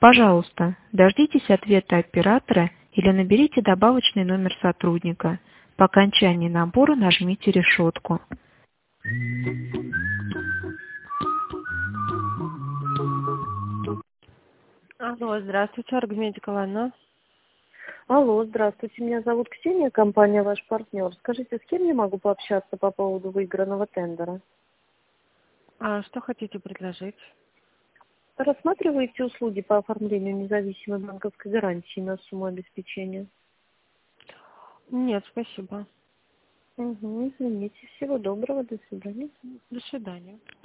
Пожалуйста, дождитесь ответа оператора или наберите добавочный номер сотрудника. По окончании набора нажмите решетку. Алло, здравствуйте, Аргументика Лана. Алло, здравствуйте, меня зовут Ксения, компания «Ваш партнер». Скажите, с кем я могу пообщаться по поводу выигранного тендера? А что хотите предложить? Рассматриваете услуги по оформлению независимой банковской гарантии на сумму обеспечения? Нет, спасибо. Угу, извините. Всего доброго, до свидания. До свидания.